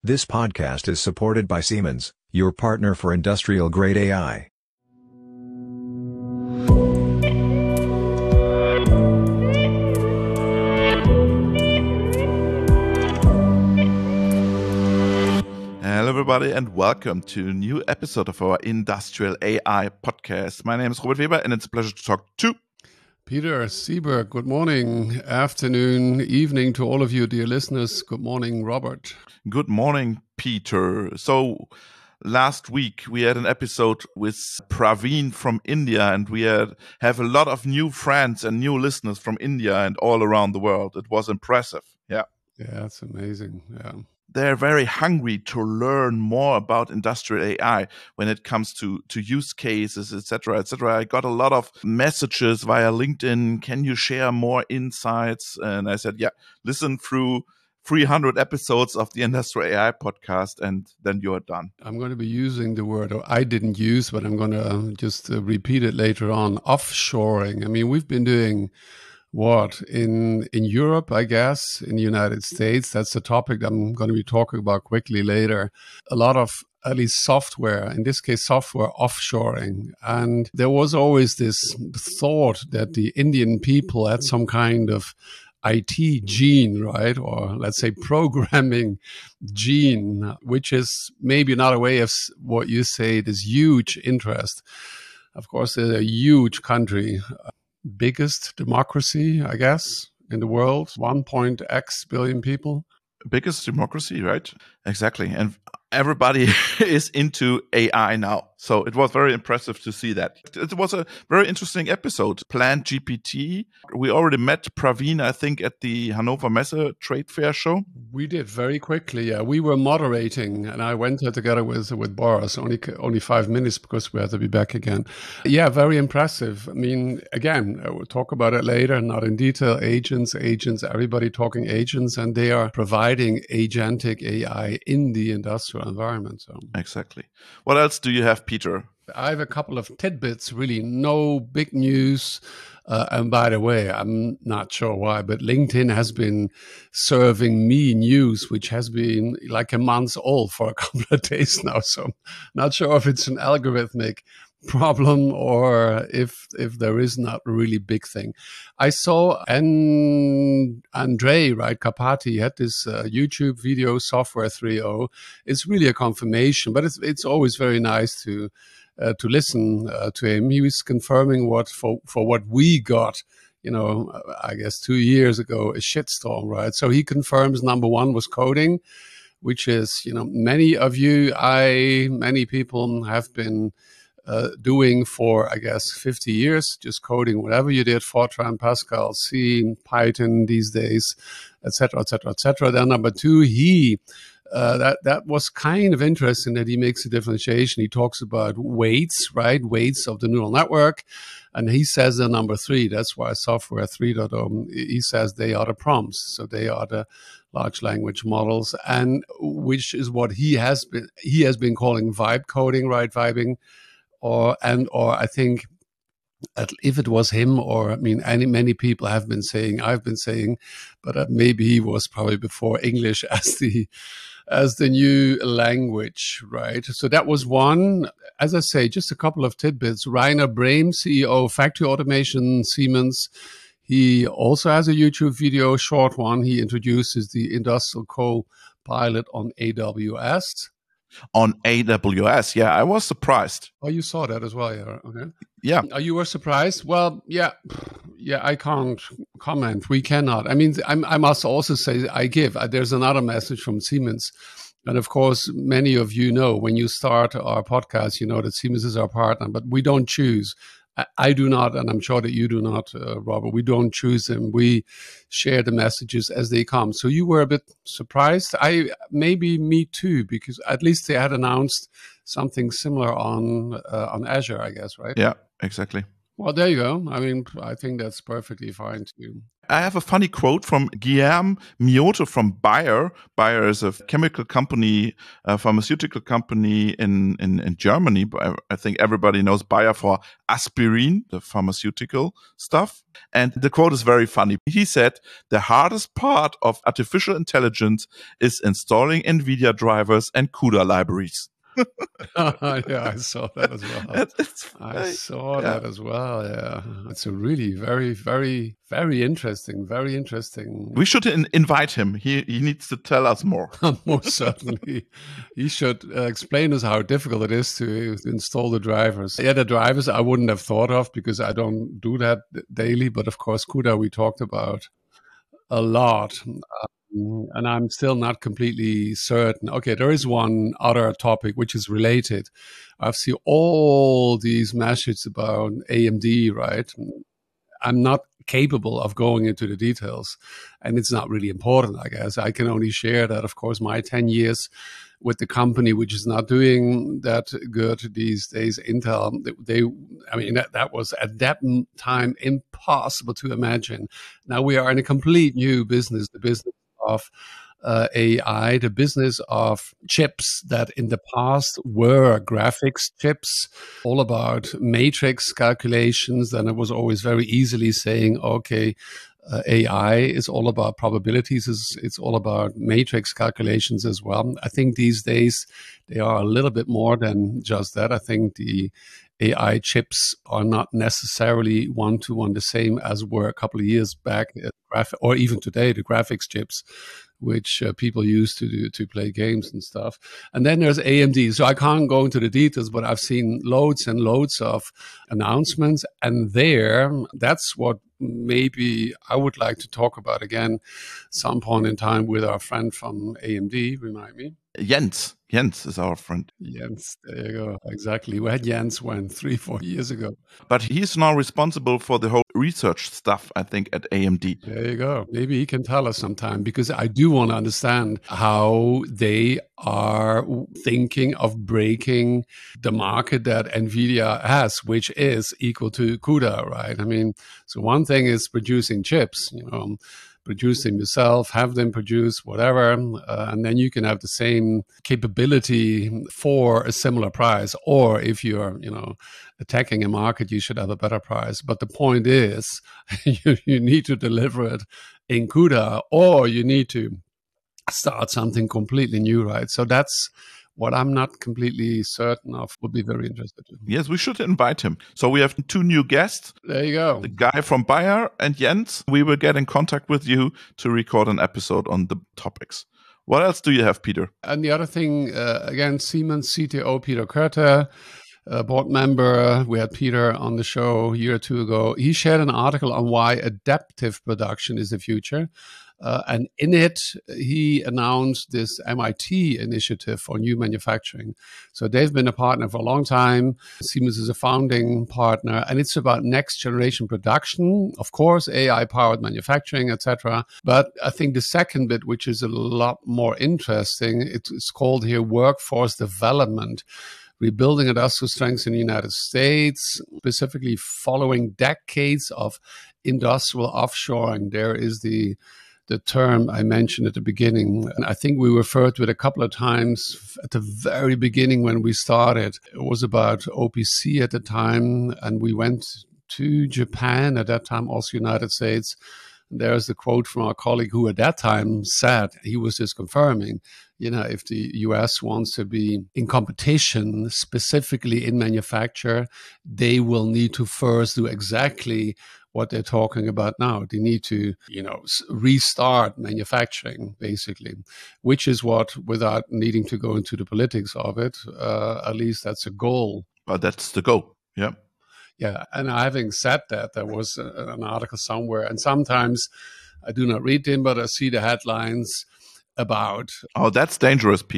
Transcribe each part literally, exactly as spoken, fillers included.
This podcast is supported by Siemens, your partner for industrial-grade A I. Hello everybody and welcome to a new episode of our Industrial A I podcast. My name is Robert Weber and it's a pleasure to talk to Peter Sieberg. Good morning, afternoon, evening to all of you, dear listeners. Good morning, Robert. Good morning, Peter. So last week we had an episode with Praveen from India, and we had, have a lot of new friends and new listeners from India and all around the world. It was impressive. Yeah. Yeah, it's amazing. Yeah. They're very hungry to learn more about industrial A I when it comes to, to use cases, et cetera, et cetera. I got a lot of messages via LinkedIn. Can you share more insights? And I said, yeah, listen through three hundred episodes of the Industrial A I podcast, and then you're done. I'm going to be using the word, or I didn't use, but I'm going to just uh, repeat it later on, offshoring. I mean, we've been doing what in in Europe, I guess, in the United States. That's the topic that I'm going to be talking about quickly later. A lot of at least software, in this case, software offshoring. And there was always this thought that the Indian people had some kind of I T gene, right? Or let's say programming gene, which is maybe not a way of what you say, this huge interest. Of course, they're a huge country. Biggest democracy, I guess, in the world, one point X billion people. Biggest democracy, right? Exactly. And everybody is into A I now. So it was very impressive to see that. It was a very interesting episode. Plant G P T. We already met Praveen, I think, at the Hannover Messe trade fair show. We did very quickly. Yeah, we were moderating, and I went there together with with Boris. Only only five minutes because we had to be back again. Yeah, very impressive. I mean, again, we'll talk about it later. Not in detail. Agents, agents, everybody talking agents, and they are providing agentic A I in the industrial environment. So exactly. What else do you have, Peter? I have a couple of tidbits, really no big news. Uh, and by the way, I'm not sure why, but LinkedIn has been serving me news, which has been like a month old for a couple of days now. So I'm not sure if it's an algorithmic problem or if if there is not a really big thing. I saw and Andrei, right, Karpathy had this uh, YouTube video, Software three point oh. It's really a confirmation, but it's it's always very nice to uh, to listen uh, to him. He was confirming what for for what we got, you know, I guess two years ago, a shitstorm, right? So he confirms number one was coding, which is, you know, many of you, I, many people have been Uh, doing for, I guess, fifty years, just coding whatever you did, Fortran, Pascal, C, Python these days, et cetera, et cetera, et cetera. Then number two, he, uh, that, that was kind of interesting that he makes a differentiation. He talks about weights, right? Weights of the neural network. And he says the number three, that's why software three point oh, he says they are the prompts. So they are the large language models, and which is what he has been, he has been calling vibe coding, right? Vibing. Or and or I think if it was him, or I mean, any many people have been saying, I've been saying, but maybe he was probably before English as the as the new language, right? So that was one. As I say, just a couple of tidbits. Rainer Brehm, C E O of Factory Automation, Siemens. He also has a YouTube video, short one. He introduces the Industrial Co-Pilot on A W S. On A W S, yeah, I was surprised. Oh, you saw that as well, yeah. Okay. Yeah. Oh, you were surprised? Well, yeah, yeah. I can't comment. We cannot. I mean, I'm, I must also say, I give. Uh, there's another message from Siemens, and of course, many of you know when you start our podcast, you know that Siemens is our partner, but we don't choose. I do not, and I'm sure that you do not, uh, Robert. We don't choose them. We share the messages as they come. So you were a bit surprised. I maybe me too, because at least they had announced something similar on uh, on Azure, I guess, right? Yeah, exactly. Well, there you go. I mean, I think that's perfectly fine too. I have a funny quote from Guillermo Mioto from Bayer. Bayer is a chemical company, a pharmaceutical company in, in, in Germany. I think everybody knows Bayer for aspirin, the pharmaceutical stuff. And the quote is very funny. He said, "The hardest part of artificial intelligence is installing NVIDIA drivers and CUDA libraries." Yeah, I saw that as well. It's, it's, I saw yeah. that as well. Yeah, it's a really very, very, very interesting. Very interesting. We should in, invite him. He he needs to tell us more. Most certainly, he should uh, explain us how difficult it is to, to install the drivers. Yeah, the drivers I wouldn't have thought of because I don't do that daily. But of course, CUDA we talked about a lot. And I'm still not completely certain. Okay, there is one other topic which is related. I've seen all these messages about A M D, right? I'm not capable of going into the details, and it's not really important, I guess. I can only share that, of course, my ten years with the company, which is not doing that good these days, Intel, they, I mean, that, that was at that time impossible to imagine. Now we are in a complete new business, the business of uh, A I, the business of chips that in the past were graphics chips, all about matrix calculations. And it was always very easily saying, okay, uh, A I is all about probabilities. It's, it's all about matrix calculations as well. I think these days they are a little bit more than just that. I think the A I chips are not necessarily one-to-one the same as were a couple of years back, or even today, the graphics chips, which uh, people use to do, to play games and stuff. And then there's A M D. So I can't go into the details, but I've seen loads and loads of announcements. And there, that's what maybe I would like to talk about again some point in time with our friend from A M D. Remind me. Jens. Jens is our friend. Jens, there you go. Exactly. We had Jens when three, four years ago. But he's now responsible for the whole research stuff, I think, at A M D. There you go. Maybe he can tell us sometime, because I do want to understand how they are thinking of breaking the market that NVIDIA has, which is equal to CUDA, right? I mean, so one thing is producing chips, you know, produce them yourself, have them produce whatever, uh, and then you can have the same capability for a similar price. Or if you're, you know, attacking a market, you should have a better price. But the point is, you, you need to deliver it in CUDA, or you need to start something completely new, right? So that's what I'm not completely certain of. Would be very interested in. Yes, we should invite him. So we have two new guests. There you go. The guy from Bayer and Jens. We will get in contact with you to record an episode on the topics. What else do you have, Peter? And the other thing, uh, again, Siemens C T O Peter Körte, a board member. We had Peter on the show a year or two ago. He shared an article on why adaptive production is the future. Uh, and in it, he announced this M I T initiative for new manufacturing. So they've been a partner for a long time. Siemens is a founding partner, and it's about next generation production, of course, A I-powered manufacturing, et cetera. But I think the second bit, which is a lot more interesting, it's called here workforce development. Rebuilding industrial strengths in the United States, specifically following decades of industrial offshoring. There is the the term I mentioned at the beginning. And I think we referred to it a couple of times at the very beginning when we started. It was about O P C at the time, and we went to Japan at that time, also United States. There's the quote from our colleague who at that time said, he was just confirming, you know, if the U S wants to be in competition, specifically in manufacture, they will need to first do exactly what they're talking about now. They need to, you know, restart manufacturing, basically, which is what, without needing to go into the politics of it, uh, at least that's a goal. But that's the goal, yeah. Yeah, and having said that, there was a, an article somewhere, and sometimes I do not read them, but I see the headlines about... Oh, that's dangerous, Peter.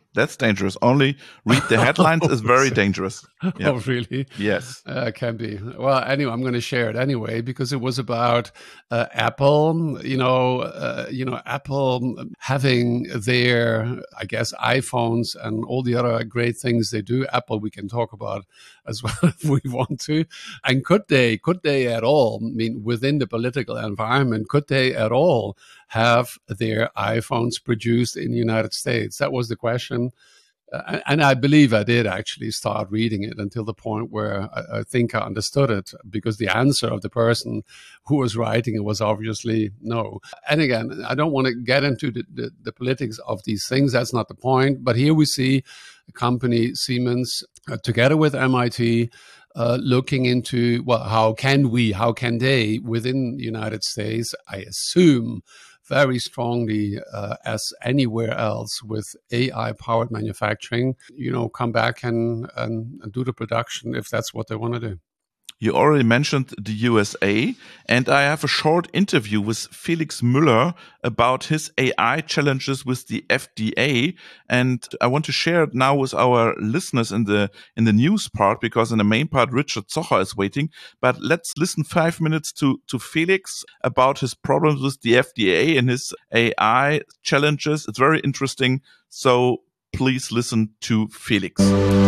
That's dangerous. Only read the headlines is very dangerous. Yeah. Oh, really? Yes. Uh, can be. Well, anyway, I'm going to share it anyway because it was about uh, Apple. You know, uh, you know, Apple having their, I guess, iPhones and all the other great things they do. Apple, we can talk about as well if we want to. And could they? Could they at all? I mean, within the political environment, could they at all have their iPhones produced in the United States? That was the question. Uh, and I believe I did actually start reading it until the point where I, I think I understood it, because the answer of the person who was writing it was obviously no. And again, I don't want to get into the, the, the politics of these things. That's not the point. But here we see a company, Siemens, uh, together with M I T, uh, looking into, well, how can we, how can they, within the United States, I assume, very strongly uh, as anywhere else with A I-powered manufacturing, you know, come back and, and, and do the production if that's what they want to do. You already mentioned the U S A, and I have a short interview with Felix Müller about his A I challenges with the F D A, and I want to share it now with our listeners in the in the news part, because in the main part Richard Zocher is waiting. But let's listen five minutes to to Felix about his problems with the F D A and his A I challenges. It's very interesting, so please listen to Felix.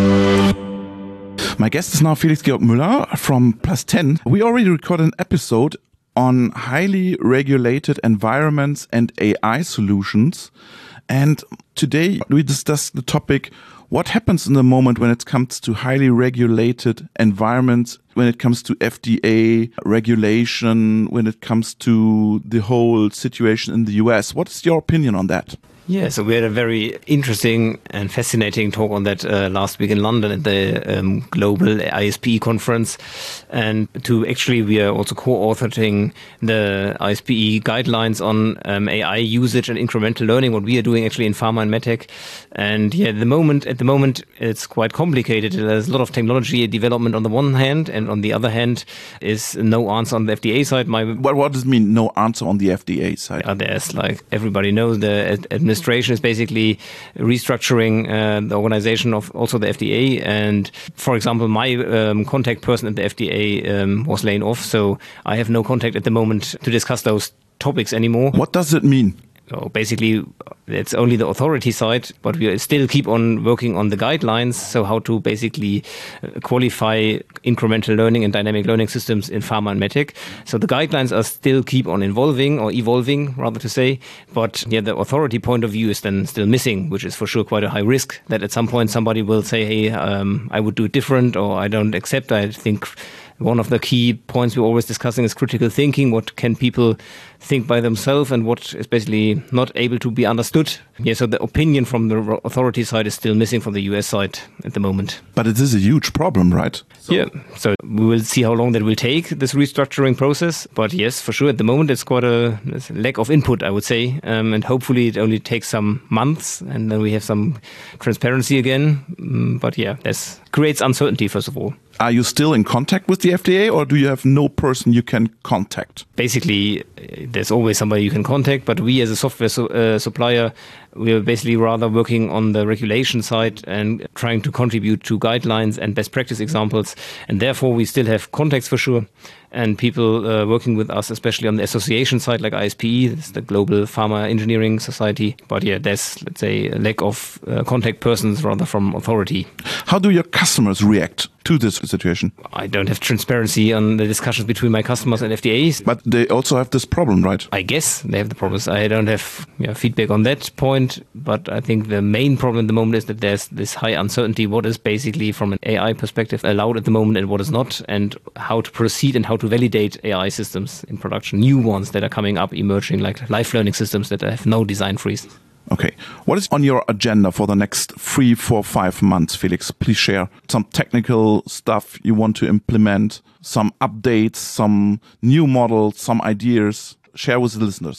My guest is now Felix Georg Müller from Plus ten. We already recorded an episode on highly regulated environments and A I solutions. And today we discuss the topic, what happens in the moment when it comes to highly regulated environments, when it comes to F D A regulation, when it comes to the whole situation in the U S. What is your opinion on that? Yeah, so we had a very interesting and fascinating talk on that uh, last week in London at the um, Global I S P E conference. And to actually, we are also co-authoring the I S P E guidelines on um, A I usage and incremental learning, what we are doing actually in pharma and medtech. And yeah, the moment, at the moment, it's quite complicated. There's a lot of technology development on the one hand, and on the other hand is no answer on the F D A side. My, what, what does it mean, no answer on the F D A side? Yeah, there's, like everybody knows, the administration Administration is basically restructuring uh, the organization of also the F D A. And for example, my um, contact person at the F D A um, was laid off, so I have no contact at the moment to discuss those topics anymore. What does it mean? So basically, it's only the authority side, but we still keep on working on the guidelines. So how to basically qualify incremental learning and dynamic learning systems in pharma and medtech. So the guidelines are still keep on evolving or evolving, rather to say. But yeah, the authority point of view is then still missing, which is for sure quite a high risk that at some point somebody will say, hey, um, I would do it different, or I don't accept. I think one of the key points we're always discussing is critical thinking. What can people think by themselves and what is basically not able to be understood? Yeah, so the opinion from the authority side is still missing from the U S side at the moment. But it is a huge problem, right? So, yeah, so we will see how long that will take, this restructuring process. But yes, for sure, at the moment, it's quite a, it's a lack of input, I would say. Um, and hopefully it only takes some months and then we have some transparency again. Um, but yeah, this creates uncertainty, first of all. Are you still in contact with the F D A, or do you have no person you can contact? Basically, there's always somebody you can contact, but we as a software su- uh, supplier, we are basically rather working on the regulation side and trying to contribute to guidelines and best practice examples. And therefore, we still have contacts for sure. And people uh, working with us, especially on the association side, like I S P E, that's the Global Pharma Engineering Society. But yeah, there's, let's say, a lack of uh, contact persons rather from authority. How do your customers react to this situation? I don't have transparency on the discussions between my customers and F D As. But they also have this problem, right? I guess they have the problems. I don't have yeah, feedback on that point, but I think the main problem at the moment is that there's this high uncertainty. What is basically from an A I perspective allowed at the moment and what is not, and how to proceed and how to validate A I systems in production, new ones that are coming up, emerging, like life learning systems that have no design freeze. Okay. What is on your agenda for the next three, four, five months, Felix? Please share some technical stuff you want to implement, some updates, some new models, some ideas. Share with the listeners.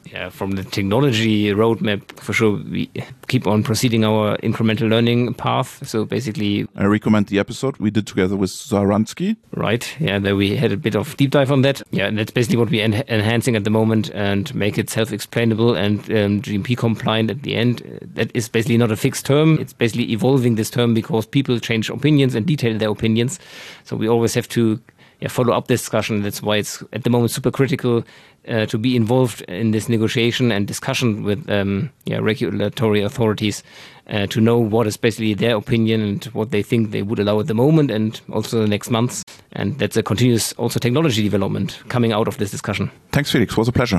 Yeah, from the technology roadmap, for sure, we keep on proceeding our incremental learning path. So basically, I recommend the episode we did together with Zaransky. Right. Yeah, there we had a bit of deep dive on that. Yeah, and that's basically what we're en- enhancing at the moment and make it self-explainable and um, G M P compliant at the end. Uh, that is basically not a fixed term. It's basically evolving this term because people change opinions and detail their opinions. So we always have to yeah, follow up this discussion. That's why it's at the moment super critical uh, to be involved in this negotiation and discussion with um, yeah, regulatory authorities uh, to know what is basically their opinion and what they think they would allow at the moment and also the next months. And that's a continuous also technology development coming out of this discussion. Thanks, Felix. It was a pleasure.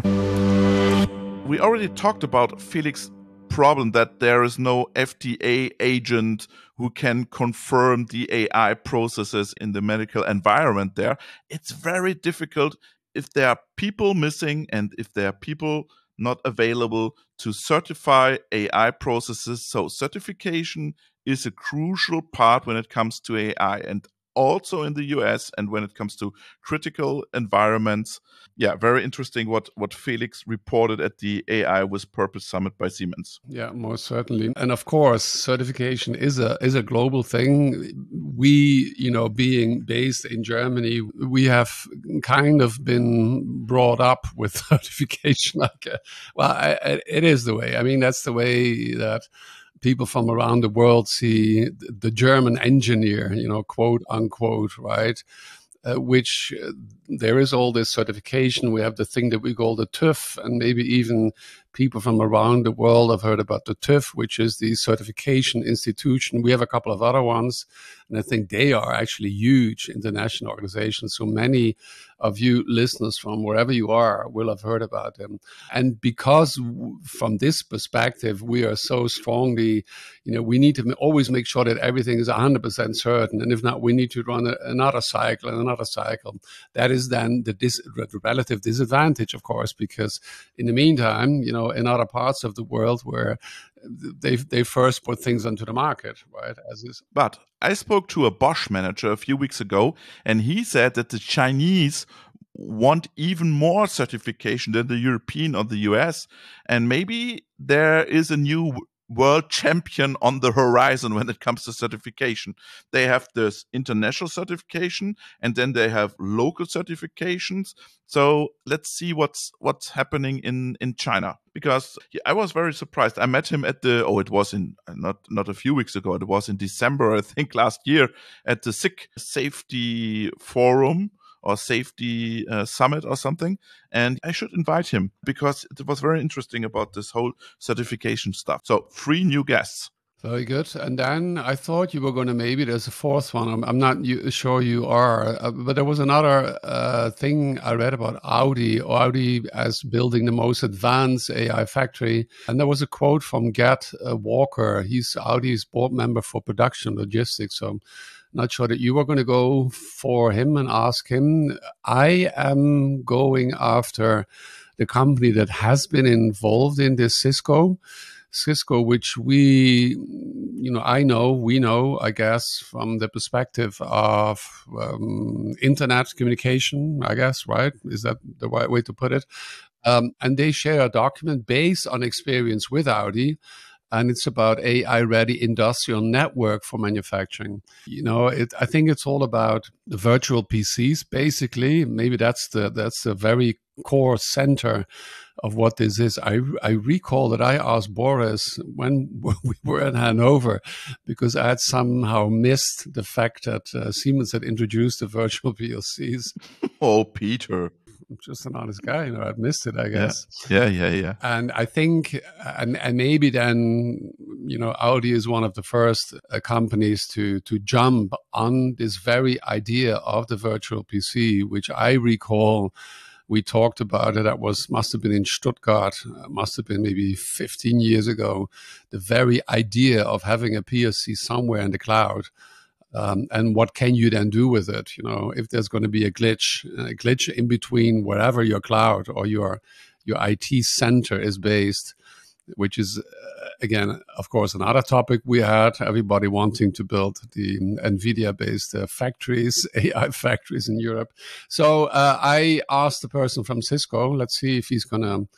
We already talked about Felix' problem that there is no F D A agent who can confirm the A I processes in the medical environment there. It's very difficult if there are people missing and if there are people not available to certify A I processes. So certification is a crucial part when it comes to A I, and also in the U S and when it comes to critical environments. Yeah, very interesting what, what Felix reported at the A I with Purpose Summit by Siemens. Yeah, most certainly. And of course, certification is a is a global thing. We, you know, being based in Germany, we have kind of been brought up with certification. Like, uh, well, I, I, it is the way. I mean, that's the way that people from around the world see the German engineer, you know, quote unquote, right? Uh, which uh, there is all this certification. We have the thing that we call the TÜV, and maybe even people from around the world have heard about the TÜV, which is the certification institution. We have a couple of other ones, and I think they are actually huge international organizations. So many of you listeners from wherever you are will have heard about them. And because w- from this perspective, we are so strongly, you know, we need to always make sure that everything is one hundred percent certain. And if not, we need to run a, another cycle and another cycle. That is then the, dis- the relative disadvantage, of course, because in the meantime, you know, in other parts of the world where they they first put things onto the market, right? As is. But I spoke to a Bosch manager a few weeks ago, and he said that the Chinese want even more certification than the European or the U S, and maybe there is a new world champion on the horizon when it comes to certification. They have this international certification, and then they have local certifications. So let's see what's what's happening in, in China, because I was very surprised. I met him at the, oh, it was in not not a few weeks ago. It was in December, I think, last year at the S I C Safety Forum or Safety uh, Summit or something. And I should invite him because it was very interesting about this whole certification stuff. So three new guests. Very good. And then I thought you were going to, maybe there's a fourth one. I'm, I'm not you, sure you are, uh, but there was another uh, thing I read about Audi, Audi as building the most advanced A I factory. And there was a quote from Gerd uh, Walker. He's Audi's board member for production logistics. So I'm not sure that you were going to go for him and ask him. I am going after the company that has been involved in this, Cisco. Cisco, which we, you know, I know, we know, I guess, from the perspective of um, internet communication, I guess, right? Is that the right way to put it? Um, and they share a document based on experience with Audi, and it's about A I-ready industrial network for manufacturing. You know, it, I think it's all about the virtual P Cs, basically. Maybe that's the that's the very core center of what this is. I, I recall that I asked Boris when we were in Hanover, because I had somehow missed the fact that uh, Siemens had introduced the virtual P L Cs. Oh, Peter. I'm just an honest guy, you know, I'd missed it, I guess. Yeah, yeah, yeah. yeah. And I think, and, and maybe then, you know, Audi is one of the first uh, companies to to jump on this very idea of the virtual P C, which I recall we talked about it. That was must have been in Stuttgart, uh, must have been maybe fifteen years ago. The very idea of having a P L C somewhere in the cloud. Um, and what can you then do with it? You know, if there's going to be a glitch, a glitch in between wherever your cloud or your your I T center is based, which is, uh, again, of course, another topic we had, everybody wanting to build the NVIDIA-based uh, factories, A I factories in Europe. So uh, I asked the person from Cisco, let's see if he's going to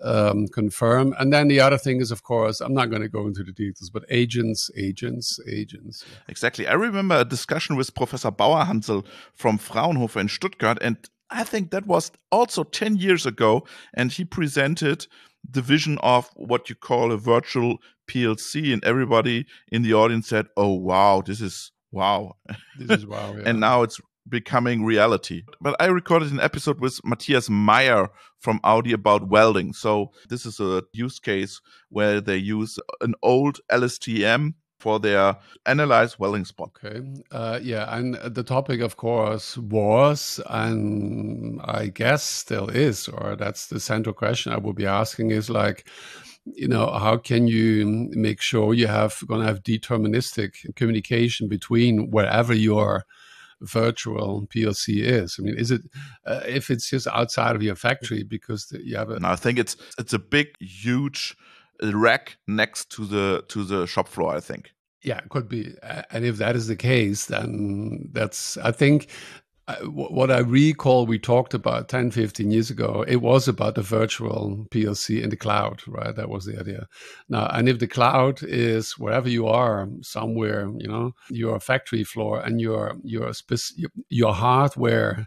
um, confirm. And then the other thing is, of course, I'm not going to go into the details, but agents, agents, agents. Exactly. I remember a discussion with Professor Bauerhansel from Fraunhofer in Stuttgart, and I think that was also ten years ago, and he presented the vision of what you call a virtual P L C, and everybody in the audience said, oh, wow, this is wow. This is wow, yeah. And now it's becoming reality. But I recorded an episode with Matthias Meyer from Audi about welding. So this is a use case where they use an old L S T M for their analyzed welding spot. Okay. Uh, yeah. And the topic, of course, was, and I guess still is, or that's the central question I will be asking is like, you know, how can you make sure you have going to have deterministic communication between wherever your virtual P L C is? I mean, is it uh, if it's just outside of your factory because the, you have a? No, I think it's it's a big, huge rack next to the to the shop floor, I think. Yeah, it could be. And if that is the case, then that's, I think, uh, what I recall we talked about ten, fifteen years ago, it was about the virtual P L C in the cloud, right? That was the idea. Now, and if the cloud is wherever you are, somewhere, you know, your factory floor and your your spec- your hardware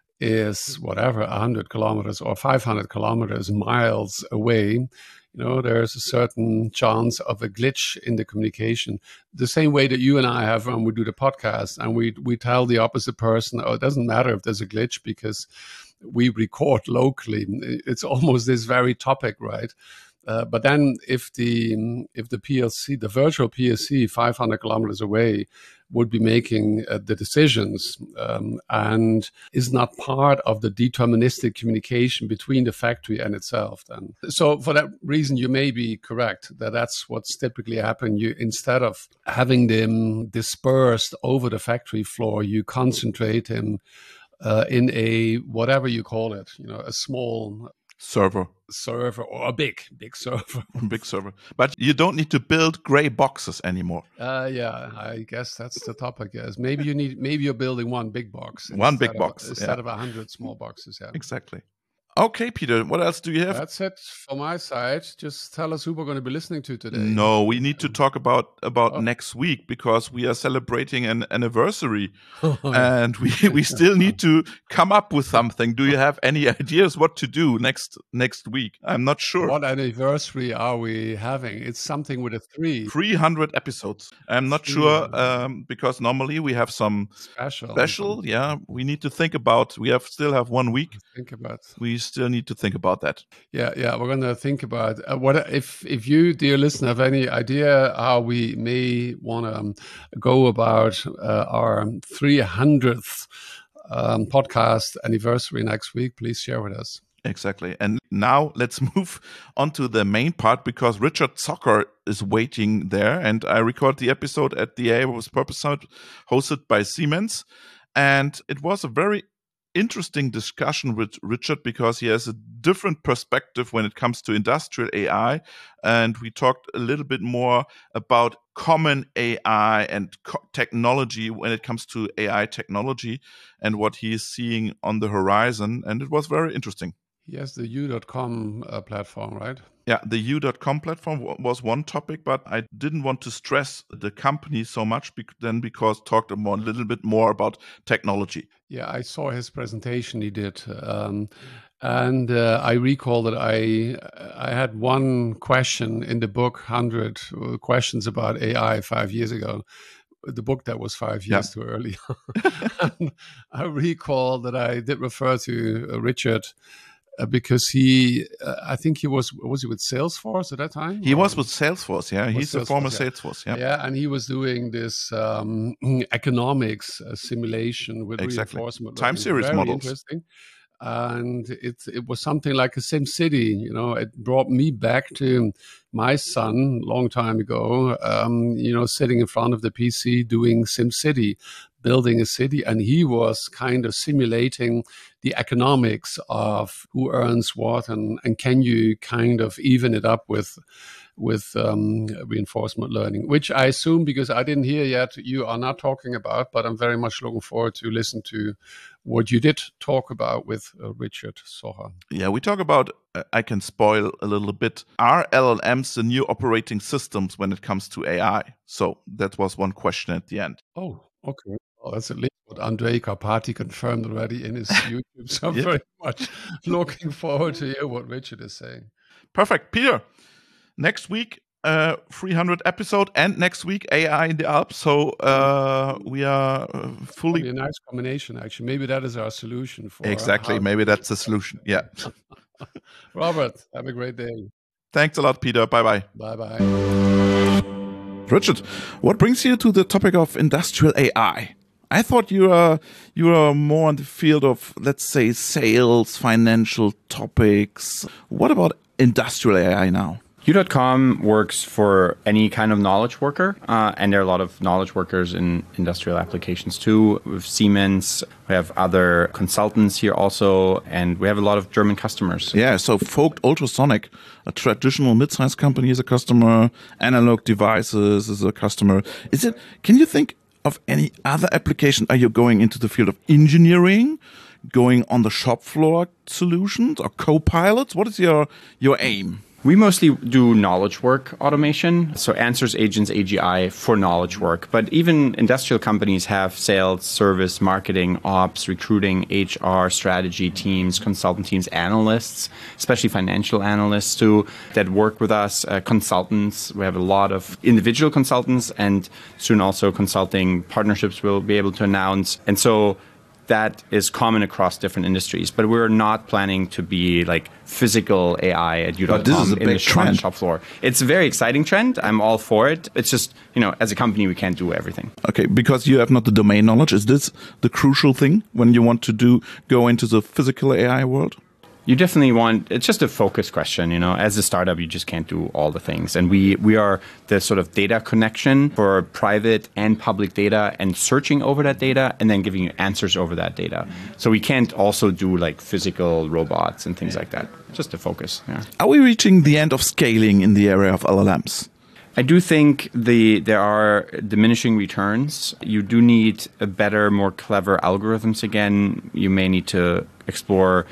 is whatever, one hundred kilometers or five hundred kilometers, miles away, you know, there's a certain chance of a glitch in the communication. The same way that you and I have when we do the podcast and we we tell the opposite person, oh, it doesn't matter if there's a glitch because we record locally. It's almost this very topic, right? Uh, but then if the if the P L C, the virtual P L C five hundred kilometers away would be making uh, the decisions um, and is not part of the deterministic communication between the factory and itself. Then, so for that reason, you may be correct that that's what's typically happened. You, instead of having them dispersed over the factory floor, you concentrate them uh, in a, whatever you call it, you know, a small server. server or a big, big server. Big server. But you don't need to build gray boxes anymore. Uh, yeah, I guess that's the topic. Yes, maybe you need, maybe you're building one big box. One big of, box. Instead yeah. of a hundred small boxes, yeah. Exactly. Okay, Peter, what else do you have? That's it for my side. Just tell us who we're going to be listening to today. No, we need to talk about about Oh. next week because we are celebrating an anniversary and we, we still need to come up with something. Do you have any ideas what to do next next week? I'm not sure. What anniversary are we having? It's something with a three. three hundred episodes. I'm not sure um, because normally we have some Special. special. Yeah, we need to think about. We have still have one week. Think about. We still need to think about that. Yeah, yeah, we're going to think about uh, what if if you, dear listener, have any idea how we may want to um, go about uh, our three hundredth um, podcast anniversary next week. Please share with us. Exactly. And now let's move on to the main part because Richard Zocker is waiting there. And I recorded the episode at the A I with Purpose Summit hosted by Siemens. And it was a very interesting discussion with Richard because he has a different perspective when it comes to industrial A I. And we talked a little bit more about common A I and co- technology when it comes to A I technology and what he is seeing on the horizon. And it was very interesting. He has the U dot com uh, platform, right? Yeah, the U dot com platform w- was one topic, but I didn't want to stress the company so much bec- then because talked a more, little bit more about technology. Yeah, I saw his presentation he did. Um, and uh, I recall that I I had one question in the book, one hundred questions about A I five years ago. The book that was five years yeah. too early. I recall that I did refer to uh, Richard Uh, because he, uh, I think he was, was he with Salesforce at that time? He or? was with Salesforce, yeah. Was He's Salesforce, a former yeah. Salesforce, yeah. Yeah, and he was doing this um, economics uh, simulation with exactly. reinforcement. Time series very models. Interesting. And it it was something like a SimCity. You know, it brought me back to my son long time ago. Um, you know, sitting in front of the P C doing SimCity, building a city, and he was kind of simulating the economics of who earns what, and and can you kind of even it up with with um, reinforcement learning, which I assume, because I didn't hear yet, you are not talking about, but I'm very much looking forward to listen to what you did talk about with uh, Richard Socher. Yeah, we talk about, uh, I can spoil a little bit, are L L Ms the new operating systems when it comes to A I? So that was one question at the end. Oh, okay. Well, that's at least what Andrej Karpathy confirmed already in his YouTube. So I'm yeah. very much looking forward to hear what Richard is saying. Perfect. Peter, next week, uh, three hundred episode, and next week A I in the Alps. So uh, we are uh, fully a nice combination. Actually, maybe that is our solution for exactly. Maybe that's the solution. Yeah. Robert, have a great day. Thanks a lot, Peter. Bye bye. Bye bye. Richard, what brings you to the topic of industrial A I? I thought you are you are more on the field of, let's say, sales, financial topics. What about industrial A I now? U dot com works for any kind of knowledge worker, uh, and there are a lot of knowledge workers in industrial applications too. With Siemens, we have other consultants here also, and we have a lot of German customers. Yeah, so Vogt Ultrasonic, a traditional mid-sized company, is a customer. Analog Devices is a customer. Is it? Can you think of any other application? Are you going into the field of engineering, going on the shop floor solutions, or co-pilots? What is your your aim? We mostly do knowledge work automation, so Answers, Agents, A G I for knowledge work. But even industrial companies have sales, service, marketing, ops, recruiting, H R, strategy teams, consultant teams, analysts, especially financial analysts too, that work with us, uh, consultants. We have a lot of individual consultants, and soon also consulting partnerships we'll be able to announce. And so that is common across different industries, but we're not planning to be like physical A I at U dot com in the shop, shop floor. It's a very exciting trend. I'm all for it. It's just, you know, as a company, we can't do everything. Okay, because you have not the domain knowledge. Is this the crucial thing when you want to do go into the physical A I world? You definitely want, it's just a focus question, you know, as a startup, you just can't do all the things. And we, we are the sort of data connection for private and public data and searching over that data and then giving you answers over that data. So we can't also do like physical robots and things like that. Just a focus. Yeah. Are we reaching the end of scaling in the area of L L Ms? I do think the there are diminishing returns. You do need a better, more clever algorithms again. You may need to explore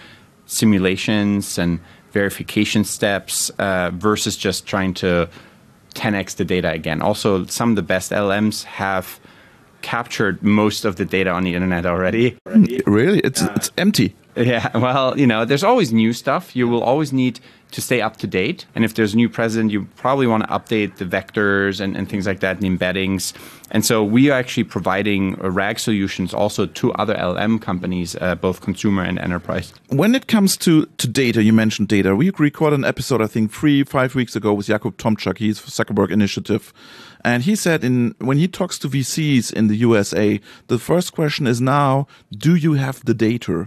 simulations and verification steps uh, versus just trying to ten x the data again. Also, some of the best L L Ms have captured most of the data on the internet already. Really? It's uh, it's empty. Yeah, well, you know, there's always new stuff. You will always need to stay up to date. And if there's a new president, you probably want to update the vectors and, and things like that, and embeddings. And so we are actually providing R A G solutions also to other L L M companies, uh, both consumer and enterprise. When it comes to, to data, you mentioned data. We recorded an episode, I think, three, five weeks ago with Jakub Tomczak. He's for Zuckerberg Initiative. And he said in when he talks to V Cs in the U S A, the first question is now, do you have the data?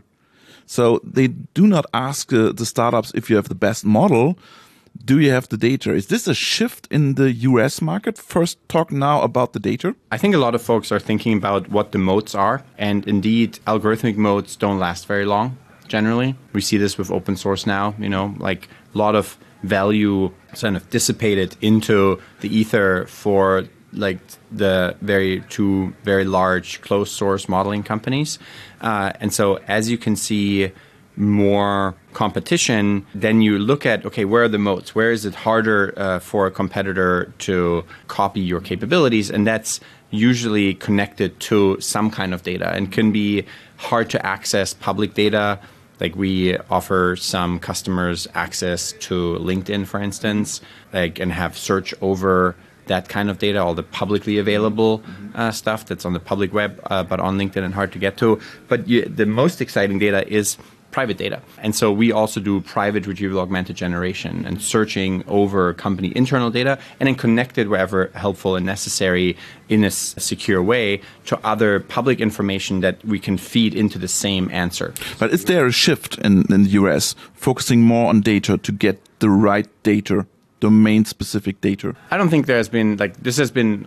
So they do not ask uh, the startups if you have the best model. Do you have the data? Is this a shift in the U S market? First, talk now about the data. I think a lot of folks are thinking about what the moats are. And indeed, algorithmic moats don't last very long, generally. We see this with open source now, you know, like a lot of value kind of dissipated into the ether for like the very two very large closed source modeling companies. Uh, and so as you can see more competition, then you look at, okay, where are the moats? Where is it harder uh, for a competitor to copy your capabilities? And that's usually connected to some kind of data and can be hard to access public data. Like we offer some customers access to LinkedIn, for instance, like and have search over that kind of data, all the publicly available uh, stuff that's on the public web, uh, but on LinkedIn and hard to get to. But you, the most exciting data is private data. And so we also do private retrieval augmented generation and searching over company internal data and then connected wherever helpful and necessary in a s- secure way to other public information that we can feed into the same answer. But is there a shift in, in the U S focusing more on data to get the right data? Domain-specific data? I don't think there has been, like, this has been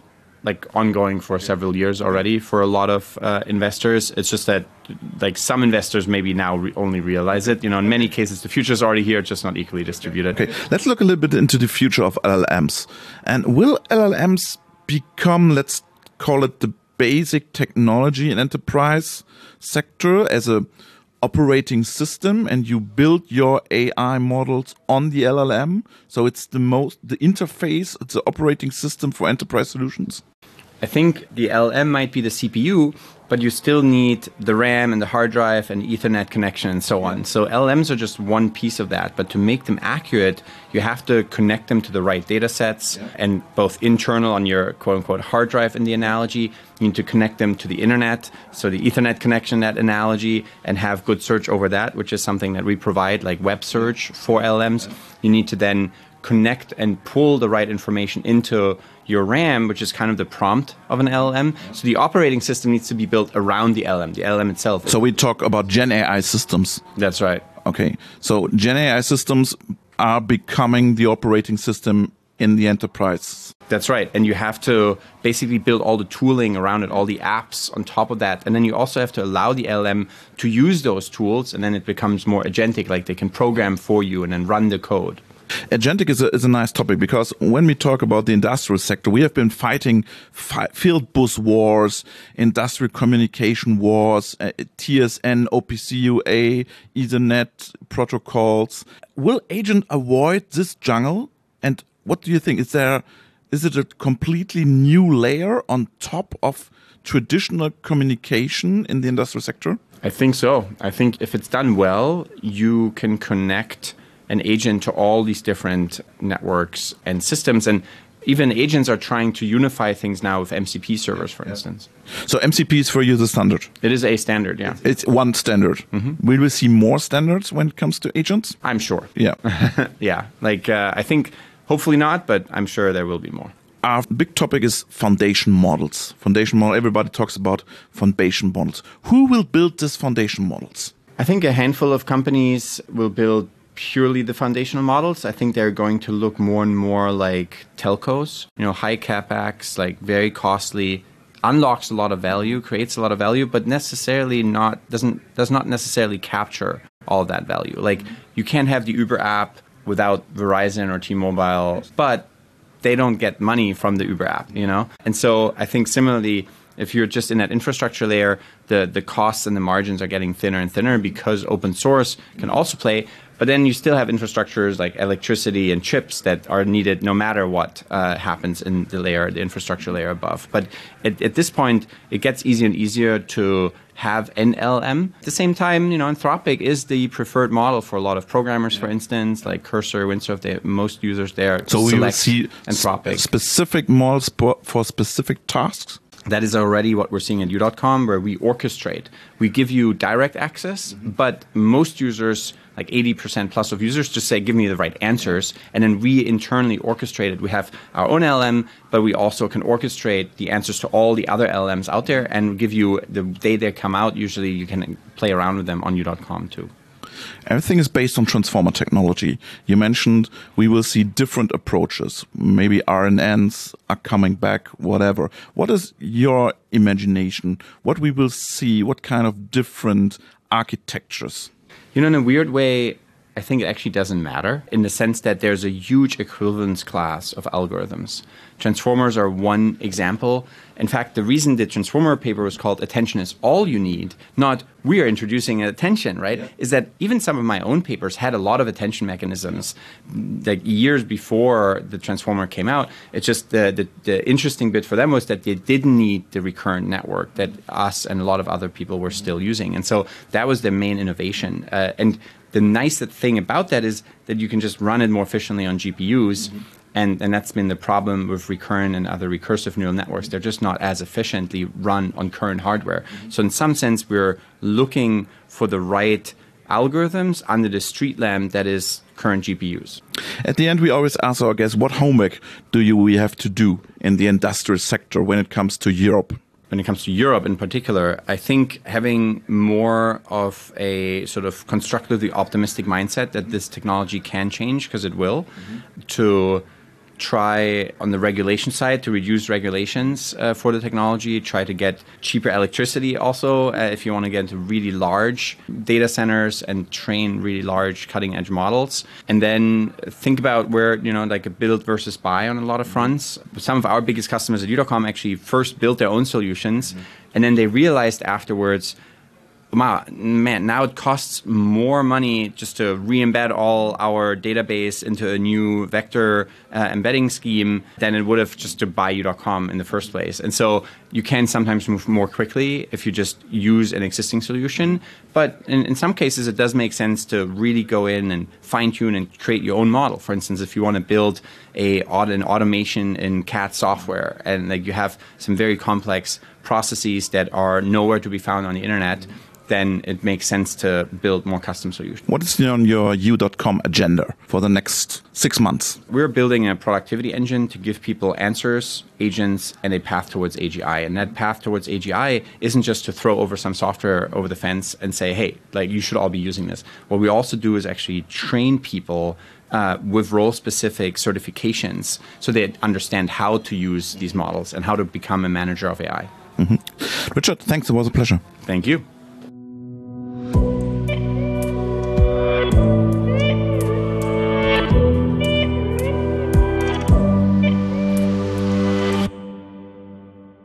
like ongoing for several years already for a lot of uh, investors. It's just that like some investors maybe now re- only realize it. You know, in many cases, the future is already here, just not equally distributed. Okay, let's look a little bit into the future of L L Ms. And will L L Ms become, let's call it the basic technology in enterprise sector as a operating system, and you build your A I models on the L L M? So it's the most, the interface, it's the operating system for enterprise solutions? I think the L L M might be the C P U, but you still need the RAM and the hard drive and Ethernet connection and so on. So L L Ms are just one piece of that. But to make them accurate, you have to connect them to the right data sets, yeah. and both internal on your quote-unquote hard drive in the analogy. You need to connect them to the internet, so the Ethernet connection, that analogy, and have good search over that, which is something that we provide, like web search for L L Ms. You need to then connect and pull the right information into your RAM, which is kind of the prompt of an L L M. So the operating system needs to be built around the L L M, the L L M itself. So we talk about Gen A I systems. That's right. Okay. So Gen A I systems are becoming the operating system in the enterprise. That's right. And you have to basically build all the tooling around it, all the apps on top of that. And then you also have to allow the L L M to use those tools, and then it becomes more agentic, like they can program for you and then run the code. Agentic is a, is a nice topic, because when we talk about the industrial sector, we have been fighting fi- field bus wars, industrial communication wars, uh, T S N, O P C U A, Ethernet protocols. Will agent avoid this jungle? And what do you think? Is there, is it a completely new layer on top of traditional communication in the industrial sector? I think so. I think if it's done well, you can connect an agent to all these different networks and systems. And even agents are trying to unify things now with M C P servers, for instance. So M C P is for you the standard? It is a standard, yeah. It's one standard. Mm-hmm. Will we see more standards when it comes to agents? I'm sure. Yeah. yeah. Like, uh, I think hopefully not, but I'm sure there will be more. Our big topic is foundation models. Foundation model, everybody talks about foundation models. Who will build these foundation models? I think a handful of companies will build purely the foundational models. I think they're going to look more and more like telcos, you know, high capex, like very costly, unlocks a lot of value, creates a lot of value, but necessarily not, doesn't, does not necessarily capture all of that value. Like you can't have the Uber app without Verizon or T-Mobile, but they don't get money from the Uber app, you know? And so I think similarly, if you're just in that infrastructure layer, the, the costs and the margins are getting thinner and thinner because open source can also play. But then you still have infrastructures like electricity and chips that are needed no matter what uh, happens in the layer, the infrastructure layer above. But at, at this point, it gets easier and easier to have an L L M. At the same time, you know, Anthropic is the preferred model for a lot of programmers, for instance, like Cursor, Windsurf, they have most users there. So we will see Anthropic. Specific models for specific tasks? That is already what we're seeing at U dot com, where we orchestrate. We give you direct access, mm-hmm. but most users, like eighty percent plus of users, just say, give me the right answers. And then we internally orchestrate it. We have our own L L M, but we also can orchestrate the answers to all the other L L Ms out there and give you, the day they come out, usually you can play around with them on U dot com too. Everything is based on transformer technology. You mentioned we will see different approaches. Maybe R N Ns are coming back, whatever. What is your imagination? What we will see? What kind of different architectures? You know, in a weird way, I think it actually doesn't matter in the sense that there's a huge equivalence class of algorithms. Transformers are one example. In fact, the reason the Transformer paper was called Attention is All You Need, not we are introducing attention, right, yeah. is that even some of my own papers had a lot of attention mechanisms like years before the Transformer came out. It's just the, the, the interesting bit for them was that they didn't need the recurrent network that us and a lot of other people were still using. And so that was the main innovation. Uh, and the nice thing about that is that you can just run it more efficiently on G P Us. Mm-hmm. And, and that's been the problem with recurrent and other recursive neural networks. They're just not as efficiently run on current hardware. Mm-hmm. So in some sense, we're looking for the right algorithms under the street lamp that is current G P Us. At the end, we always ask our guests, what homework do you we have to do in the industrial sector when it comes to Europe? When it comes to Europe in particular, I think having more of a sort of constructively optimistic mindset that this technology can change, because it will, mm-hmm. to try on the regulation side to reduce regulations uh, for the technology, try to get cheaper electricity also uh, if you want to get into really large data centers and train really large cutting edge models. And then think about where, you know, like a build versus buy on a lot of fronts. Some of our biggest customers at U dot com actually first built their own solutions, mm-hmm. and then they realized afterwards, wow, man, now it costs more money just to re-embed all our database into a new vector uh, embedding scheme than it would have just to buy U dot com in the first place. And so you can sometimes move more quickly if you just use an existing solution. But in, in some cases, it does make sense to really go in and fine-tune and create your own model. For instance, if you want to build a, an automation in C A D software and like you have some very complex processes that are nowhere to be found on the internet, then it makes sense to build more custom solutions. What is on your U dot com agenda for the next six months? We're building a productivity engine to give people answers, agents, and a path towards A G I. And that path towards A G I isn't just to throw over some software over the fence and say, hey, like you should all be using this. What we also do is actually train people uh, with role-specific certifications so they understand how to use these models and how to become a manager of A I. Mm-hmm. Richard, thanks. It was a pleasure. Thank you.